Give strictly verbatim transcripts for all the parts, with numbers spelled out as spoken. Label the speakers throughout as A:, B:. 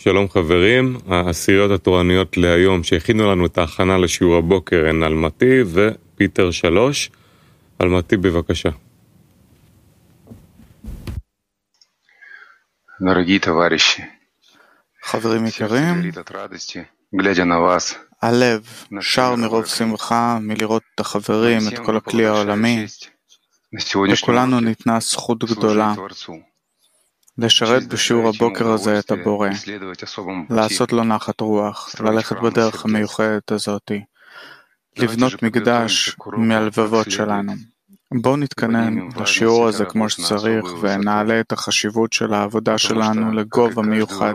A: שלום חברים, העשיריות התורניות להיום שהכינו לנו את ההכנה לשיעור הבוקר הן אלמתי ופיטר שלוש. אלמתי בבקשה.
B: דורגי תווארישי,
C: חברים יקרים, הלב שר מרוב שמחה מלראות את החברים, את כל הכלי העולמי, וכולנו ניתנה זכות גדולה לשרת בשיעור הבוקר הזה את הבורא, לעשות לו נחת רוח, ללכת בדרך המיוחדת הזאת, לבנות מקדש מהלבבות שלנו. בואו נתכנן לשיעור הזה כמו שצריך ונעלה את החשיבות של העבודה שלנו לגובה מיוחד.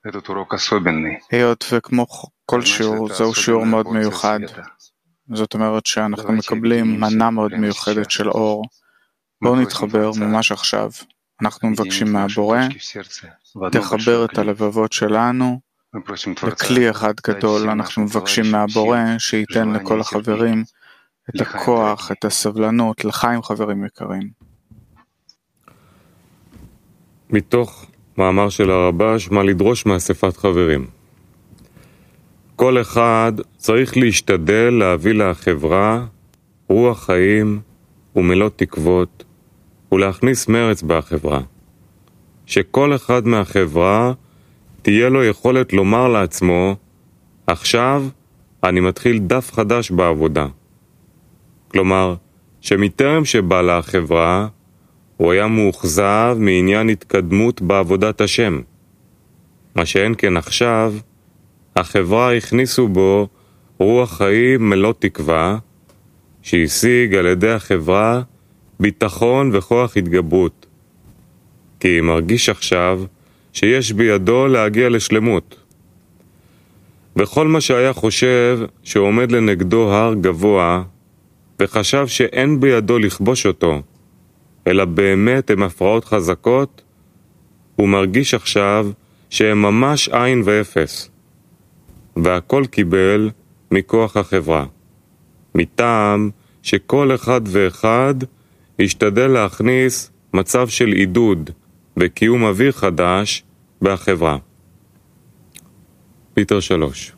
C: היות וכמו כל שיעור, זהו שיעור מאוד מיוחד. זאת אומרת שאנחנו מקבלים מנה מאוד מיוחדת של אור. בואו נתחבר ממש עכשיו. אנחנו מבקשים מהבורא, תחבר את הלבבות שלנו לכלי אחד גדול. אנחנו מבקשים מהבורא שייתן לכל החברים את הכוח, את הסבלנות, לחיים חברים יקרים.
A: מתוך מאמר של הרבש, מה לדרוש מאספת חברים. כל אחד צריך להשתדל להביא לחברה רוח חיים ומלוא תקוות, ולהכניס מרץ בחברה. שכל אחד מהחברה תהיה לו יכולת לומר לעצמו, עכשיו אני מתחיל דף חדש בעבודה. כלומר, שמטרם שבא לחברה, הוא היה מאוכזב מעניין התקדמות בעבודת השם. מה שאין כן עכשיו, החברה הכניסו בו רוח חיים מלוא תקווה, שהשיג על ידי החברה ביטחון וכוח התגברות. כי מרגיש עכשיו שיש בידו להגיע לשלמות. וכל מה שהיה חושב שעומד לנגדו הר גבוה, וחשב שאין בידו לכבוש אותו, אלא באמת הם הפרעות חזקות, הוא מרגיש עכשיו שהם ממש עין ואפס, והכל קיבל מכוח החברה, מטעם שכל אחד ואחד ישתדל להכניס מצב של עידוד וקיום אוויר חדש בחברה. פיטר שלוש.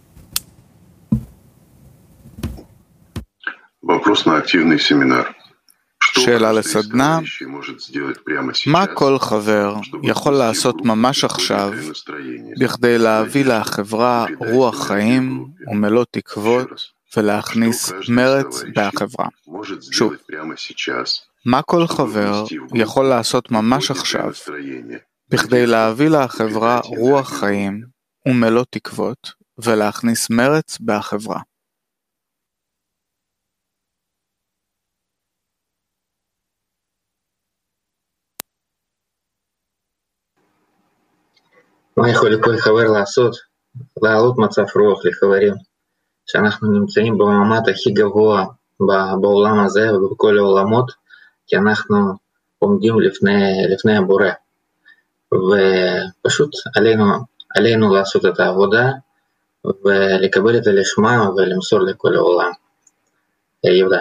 C: שאלה לסדנה, מה כל חבר יכול לעשות ממש עכשיו בכדי להביא לחברה רוח חיים ומלוא תקוות ולהכניס מרץ בחברה? שוב, מה כל חבר יכול לעשות ממש עכשיו בכדי להביא לחברה רוח חיים ומלוא תקוות ולהכניס מרץ בחברה?
D: מה יכול כל חבר לעשות? להעלות מצב רוח לחברים שאנחנו נמצאים במעמד הכי גבוה בעולם הזה ובכל העולמות, כי אנחנו עומדים לפני, לפני הבורא, ופשוט עלינו, עלינו לעשות את העבודה ולקבל את הלשמה ולמסור לכל העולם. יהודה.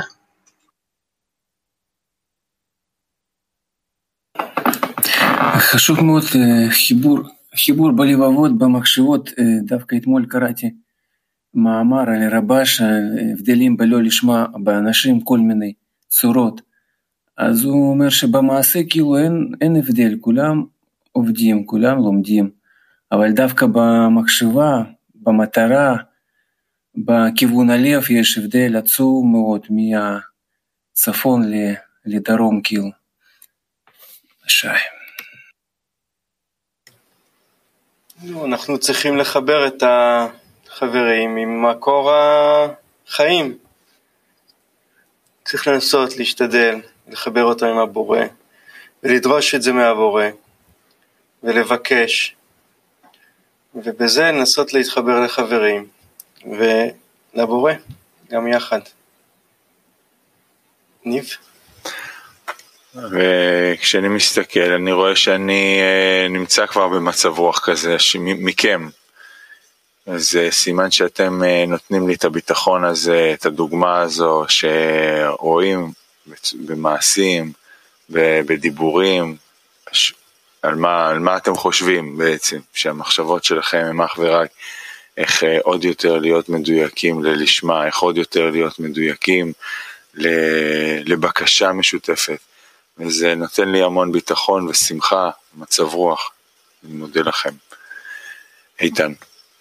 E: חשוב מאוד חיבור חיבור בלבבות, במחשבות. דווקא אתמול קראתי מאמר על רבש, הבדלים בלא לשמה באנשים, כל מיני צורות. אז הוא אומר שבמעשה כאילו אין, אין הבדל, כולם עובדים, כולם לומדים, אבל דווקא במחשבה, במטרה, בכיוון הלב יש הבדל עצום מאוד מהצפון לדרום כאילו. שי.
F: אנחנו צריכים לחבר את החברים עם מקור החיים. צריך לנסות, להשתדל, לחבר אותם עם הבורא, ולדרוש את זה מהבורא, ולבקש, ובזה לנסות להתחבר לחברים, ולבורא, גם יחד. ניב?
G: וכשאני מסתכל אני רואה שאני נמצא כבר במצב רוח כזה מכם, אז סימן שאתם נותנים לי את הביטחון הזה, את הדוגמה הזו שרואים במעשים, בדיבורים, על מה, על מה אתם חושבים בעצם, שהמחשבות שלכם הם אך ורק איך עוד יותר להיות מדויקים ללשמה, איך עוד יותר להיות מדויקים לבקשה משותפת, וזה נותן לי המון ביטחון ושמחה, מצב רוח. אני מודה לכם. איתן.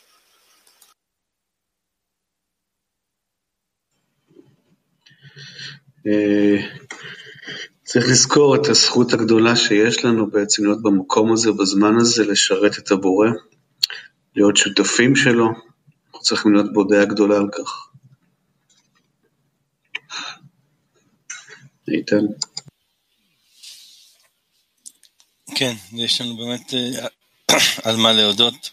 B: צריך לזכור את הזכות הגדולה שיש לנו בעצם להיות במקום הזה, בזמן הזה, לשרת את הבורא, להיות שותפים שלו. אנחנו צריכים להיות בהודיה גדולה על כך. איתן.
H: כן, יש לנו באמת על מה להודות.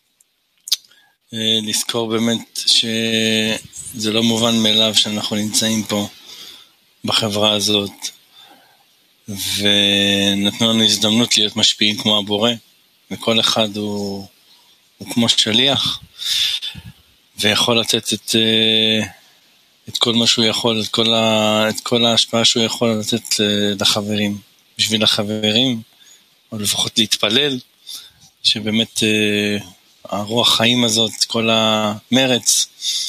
H: לזכור באמת שזה לא מובן מאליו שאנחנו נמצאים פה בחברה הזאת, ונתנו לנו הזדמנות להיות משפיעים כמו הבורא, וכל אחד הוא, הוא כמו שליח, ויכול לתת את, את כל מה שהוא יכול, את כל, ה, את כל ההשפעה שהוא יכול לתת לחברים, בשביל החברים, או לפחות להתפלל, שבאמת הרוח חיים הזאת, כל המרץ,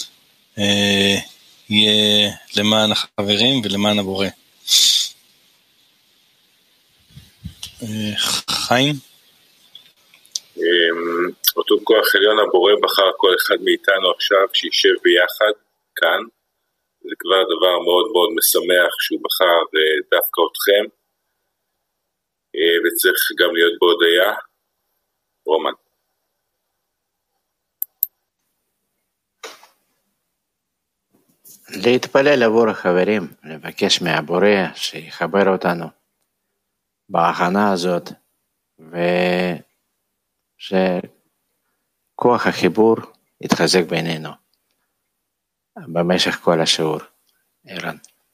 H: יהיה למען החברים ולמען הבורא. חיים?
G: אותו כוח עליון הבורא בחר כל אחד מאיתנו עכשיו שישב ביחד כאן. זה כבר דבר מאוד מאוד משמח שהוא בחר דווקא אתכם, וצריך גם להיות בהודיה. רומן.
I: להתפלל עבור החברים, לבקש מהבורא שיחבר אותנו בהכנה הזאת, ושכוח החיבור יתחזק בינינו במשך כל השיעור. ערן.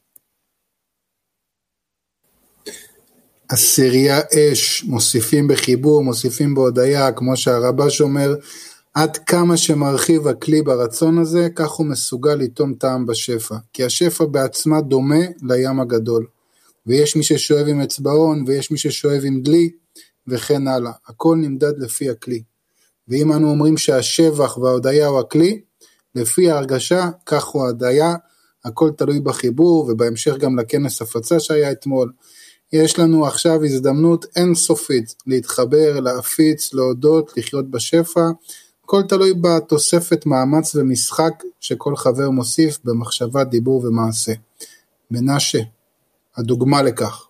J: עשירייה אש, מוסיפים בחיבור, מוסיפים בהודיה, כמו שהרבש אומר, עד כמה שמרחיב הכלי ברצון הזה, כך הוא מסוגל לטום טעם בשפע, כי השפע בעצמה דומה לים הגדול, ויש מי ששואב עם אצבעון, ויש מי ששואב עם דלי, וכן הלאה, הכל נמדד לפי הכלי, ואם אנו אומרים שהשבח וההודיה הוא הכלי, לפי ההרגשה, כך הוא ההודיה, הכל תלוי בחיבור, ובהמשך גם לכנס הפצה שהיה אתמול, יש לנו עכשיו הזדמנות אינסופית, להתחבר, להפיץ, להודות, לחיות בשפע, הכל תלוי בתוספת מאמץ ומשחק שכל חבר מוסיף במחשבה, דיבור ומעשה. מנשה, הדוגמה לכך.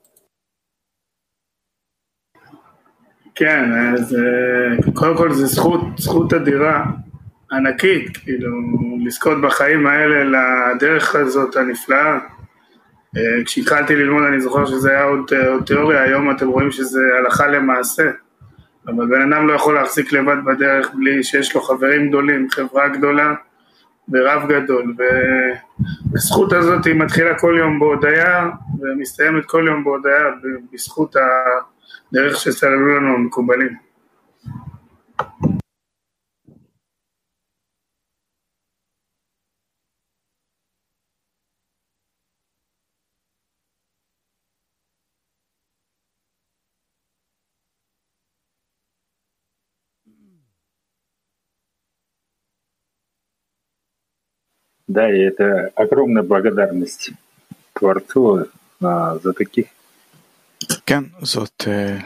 K: כן, אז קודם כל זה זכות, זכות אדירה, ענקית, כאילו, לזכות בחיים האלה לדרך הזאת הנפלאה. כשהתחלתי ללמוד אני זוכר שזה היה עוד, עוד תיאוריה, היום אתם רואים שזה הלכה למעשה. אבל בן אדם לא יכול להחזיק לבד בדרך בלי שיש לו חברים גדולים, חברה גדולה ורב גדול, והזכות הזאת היא מתחילה כל יום בהודיה ומסתיימת כל יום בהודיה בזכות הדרך שסללו לנו המקובלים.
L: Да, и это огромная благодарность Творцу а, за таких.
C: כן, זאת...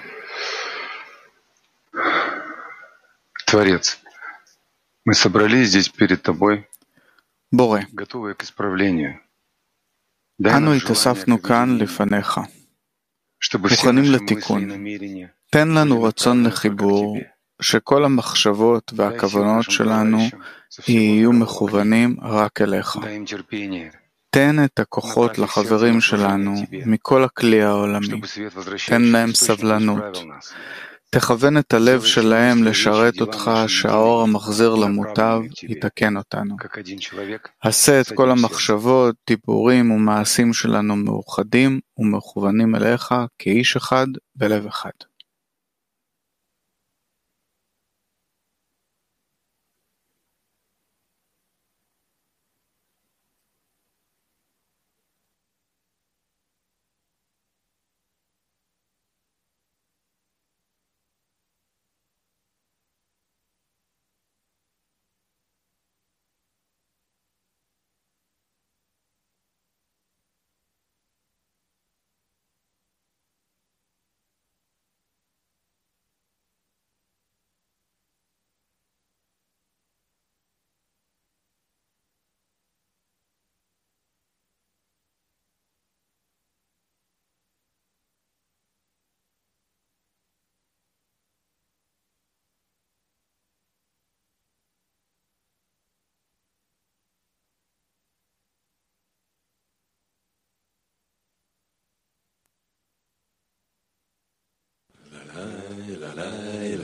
M: Творец, мы собрались здесь перед тобой,
C: בורא,
M: готовые к исправлению.
C: אנו התאספנו כאן לפניך, מוכנים לתיקון. תן לנו רצון לחיבור, שכל המחשבות והכוונות שלנו יהיו מכוונים רק אליך. תן את הכוחות לחברים שלנו מכל הכלי העולמי. תן להם סבלנות. תכוון את הלב שלהם לשרת אותך, שהאור המחזיר למוטב יתקן אותנו. עשה את כל המחשבות, דיבורים ומעשים שלנו מאוחדים ומכוונים אליך כאיש אחד בלב אחד.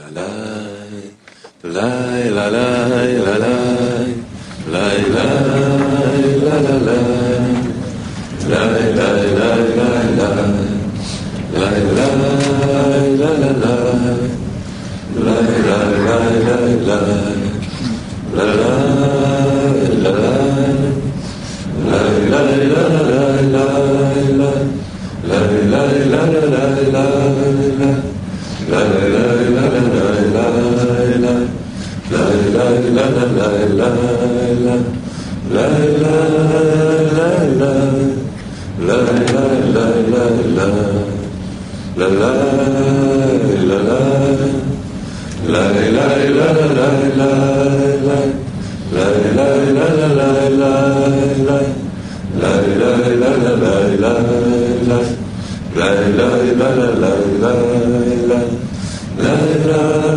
N: La